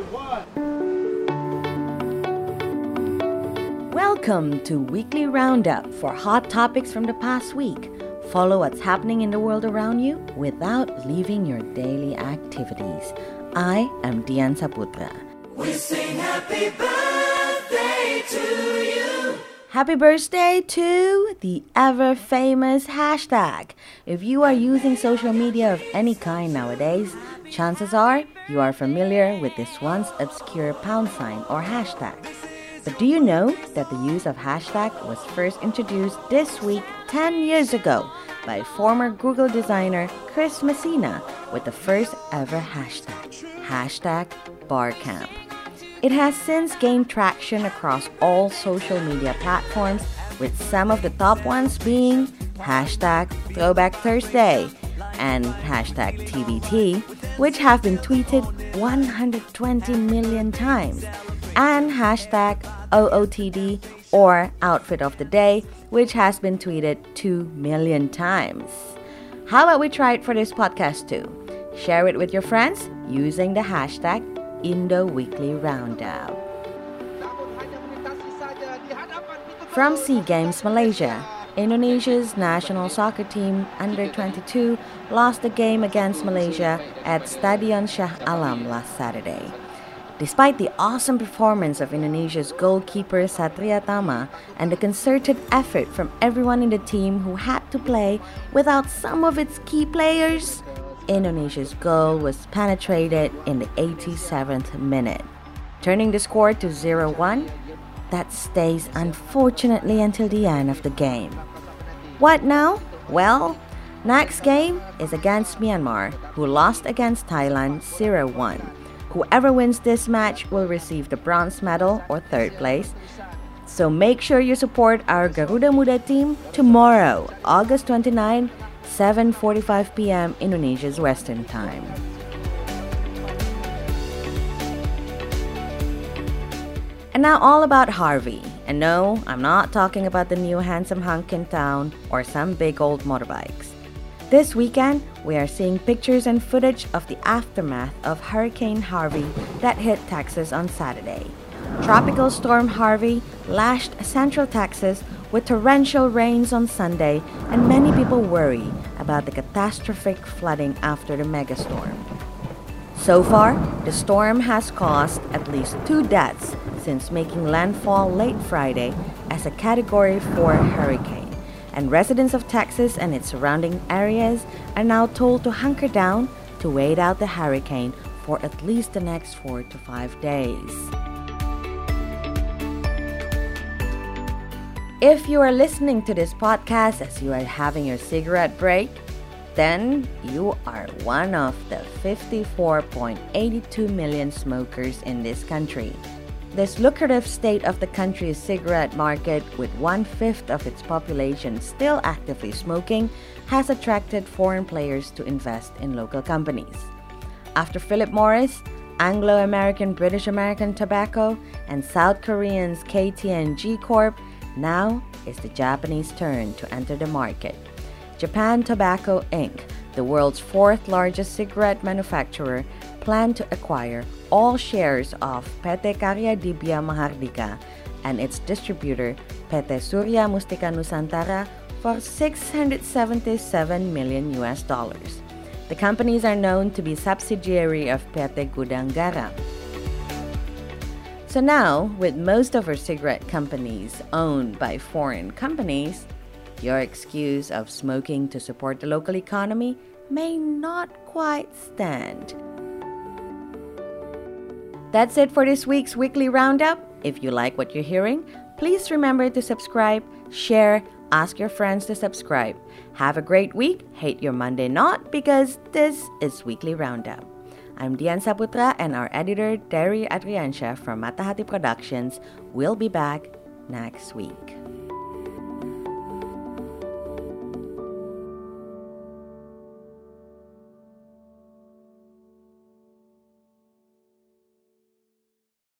Welcome to Weekly Roundup for hot topics from the past week. Follow what's happening in the world around you without leaving your daily activities. I am Dian Saputra. We sing happy birthday to you. Happy birthday to the ever-famous hashtag. If you are using social media of any kind nowadays, chances are you are familiar with this once obscure pound sign or hashtag. But do you know that the use of hashtag was first introduced this week 10 years ago by former Google designer Chris Messina with the first ever hashtag #BarCamp. It has since gained traction across all social media platforms, with some of the top ones being hashtag Throwback Thursday and hashtag TBT, which have been tweeted 120 million times, and hashtag OOTD or Outfit of the Day, which has been tweeted 2 million times. How about we try it for this podcast too? Share it with your friends using the hashtag IndoWeeklyRoundup. From SEA Games Malaysia, Indonesia's national soccer team under 22 lost the game against Malaysia at Stadion Shah Alam last Saturday. Despite the awesome performance of Indonesia's goalkeeper Satria Tama and the concerted effort from everyone in the team who had to play without some of its key players, Indonesia's goal was penetrated in the 87th minute, turning the score to 0-1. That stays unfortunately until the end of the game. What now? Well, next game is against Myanmar, who lost against Thailand 0-1. Whoever wins this match will receive the bronze medal or third place. So make sure you support our Garuda Muda team tomorrow, August 29, 7:45 p.m. Indonesia's Western Time. And now all about Harvey. And no, I'm not talking about the new handsome hunk in town or some big old motorbikes. This weekend, we are seeing pictures and footage of the aftermath of Hurricane Harvey that hit Texas on Saturday. Tropical Storm Harvey lashed central Texas with torrential rains on Sunday, and many people worry about the catastrophic flooding after the megastorm. So far, the storm has caused at least 2 deaths since making landfall late Friday as a Category 4 hurricane, and residents of Texas and its surrounding areas are now told to hunker down to wait out the hurricane for at least the next 4 to 5 days. If you are listening to this podcast as you are having your cigarette break, then you are one of the 54.82 million smokers in this country. This lucrative state of the country's cigarette market, with 1/5 of its population still actively smoking, has attracted foreign players to invest in local companies. After Philip Morris, Anglo-American British American Tobacco, and South Korean's KT&G Corp, now is the Japanese turn to enter the market. Japan Tobacco Inc., the world's 4th largest cigarette manufacturer, planned to acquire all shares of PT Karya Dibya Mahardika and its distributor PT Surya Mustika Nusantara for $677 million. The companies are known to be subsidiary of PT Gudang Garam. So now, with most of our cigarette companies owned by foreign companies, your excuse of smoking to support the local economy may not quite stand. That's it for this week's Weekly Roundup. If you like what you're hearing, please remember to subscribe, share, ask your friends to subscribe. Have a great week. Hate your Monday not, because this is Weekly Roundup. I'm Dian Saputra, and our editor, Terry Adriansha from Matahati Productions, will be back next week.